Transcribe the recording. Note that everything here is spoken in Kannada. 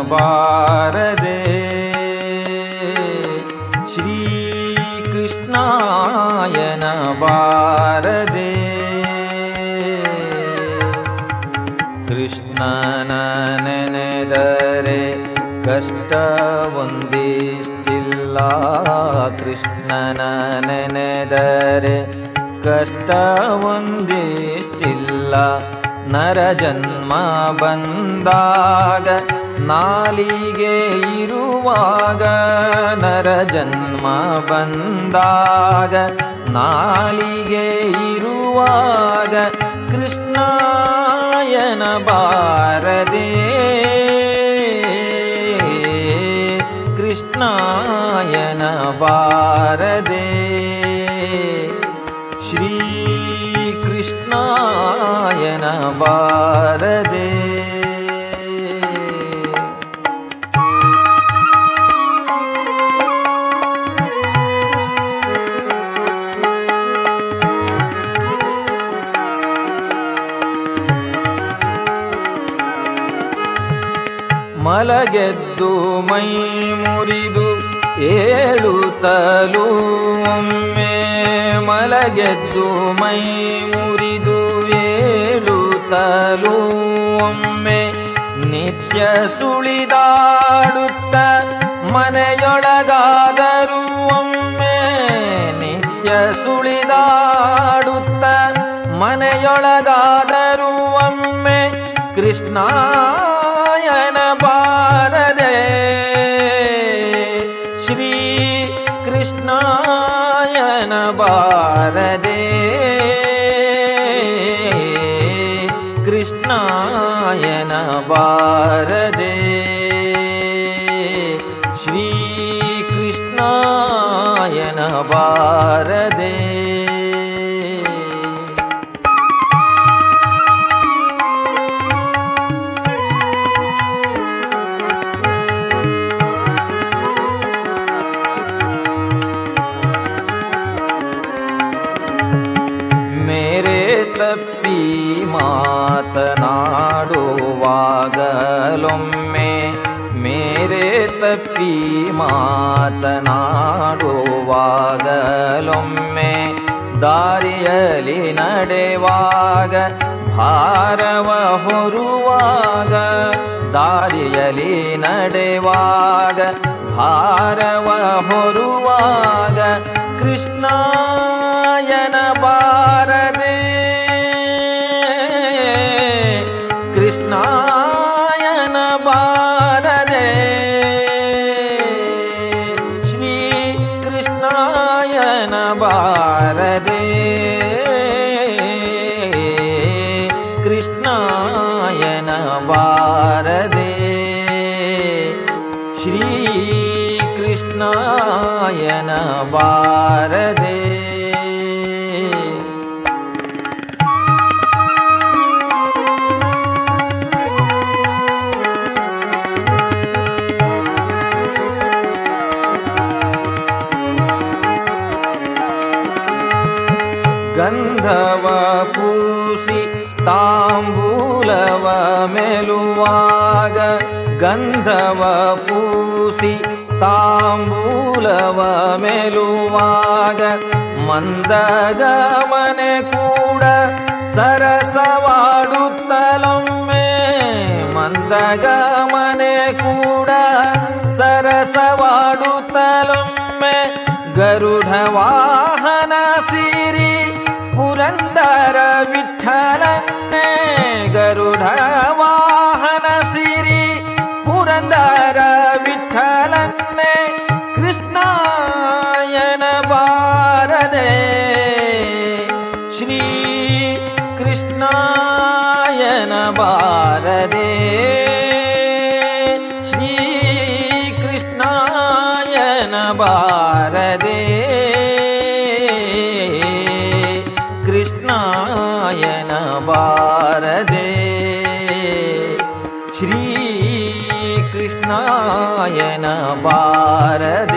ಬಾರದೆ ಶ್ರೀ ಕೃಷ್ಣಾಯನ ಬಾರದೆ ಕೃಷ್ಣನ ನೆನೆದರೆ ಕಷ್ಟವೊಂದಿಷ್ಟಿಲ್ಲ ಕೃಷ್ಣನ ನೆನೆದರೆ ಕಷ್ಟವೊಂದಿಷ್ಟಿಲ್ಲ ನರ ಜನ್ಮ ಬಂದಾಗ ನಾಲಿಗೆ ಇರುವಾಗ ನರ ಜನ್ಮ ಬಂದಾಗ ನಾಲಿಗೆ ಇರುವಾಗ ಕೃಷ್ಣಾಯನ ಬಾರದೆ ಕೃಷ್ಣಾಯನ ಬಾರದೆ ಶ್ರೀ ಕೃಷ್ಣಾಯನ ಬಾರದೆ ಮಲಗೆದ್ದು ಮೈ ಮುರಿದು ಏಳುತ್ತಲೂ ಒಮ್ಮೆ ಮಲಗೆದ್ದು ಮೈ ಮುರಿದು ಏಳುತ್ತಲೂ ಒಮ್ಮೆ ನಿತ್ಯ ಸುಳಿದಾಡುತ್ತ ಮನೆಯೊಳಗಾದರೂ ಒಮ್ಮೆ ನಿತ್ಯ ಸುಳಿದಾಡುತ್ತ ಮನೆಯೊಳಗಾದರೂ ಒಮ್ಮೆ ಕೃಷ್ಣಾಯನ ಬಾರದೆ ಶ್ರೀ ಕೃಷ್ಣಾಯನ ಬಾರದೆ ಕೃಷ್ಣಾಯನ ಬಾರದೆ ಶ್ರೀ ಕೃಷ್ಣಾಯನ ಬಾರದೆ ತಪ್ಪಿ ಮಾತನಾಡುವಾಗಲೊಮ್ಮೆ ಮೇರೆ ತಪ್ಪಿ ಮಾತನಾಡುವಾಗಲೊಮ್ಮೆ ದಾರಿಯಲ್ಲಿ ನಡೆವಾಗ ಭಾರವ ಹೊರುವಾಗ ದಾರಿಯಲ್ಲಿ ನಡೆವಾಗ ಭಾರವ ಹೊರುವಾಗ ಕೃಷ್ಣಾಯನ ಬಾರದೆ ಕೃಷ್ಣಾಯನ ಬಾರದೆ ಶ್ರೀ ಕೃಷ್ಣಾಯನ ಬಾರದೆ ಕೃಷ್ಣಾಯನ ಬಾರದೆ ಶ್ರೀ ಕೃಷ್ಣಾಯನ ಬಾರದೆ ಗಂಧವ ಪೂಸಿ ತಾಂಬೂಲವ ಮೆಲುವಾಗ ಗಂಧವ ಪೂಸಿ ತಾಂಬೂಲವ ಮೆಲುವಾಗ ಮಂದಗಮನೆ ಕೂಡ ಸರಸವಾಡುತ್ತಲೊಮ್ಮೆ ಮಂದಗಮನೆ ಕೂಡ ಸರಸವಾಡುತ್ತಲೊಮ್ಮೆ ಗರುಡ ವಾಹನ ಸಿರಿ ಪುರಂದರ ವಿಠಲನ್ನೇ ಗರುಡ ವಾಹನ ಸಿರಿ ಪುರಂದರ ವಿಠಲನ್ನೇ ಕೃಷ್ಣಾಯನ ಬಾರದೆ ಶ್ರೀ ಕೃಷ್ಣಾಯನ ಬಾರದೆ ಶ್ರೀ ಕೃಷ್ಣಾಯನ ಬಾರದೆ ಕೃಷ್ಣಾಯನ ಬಾರದೆ ಶ್ರೀ ಕೃಷ್ಣಾಯನ ಬಾರದೆ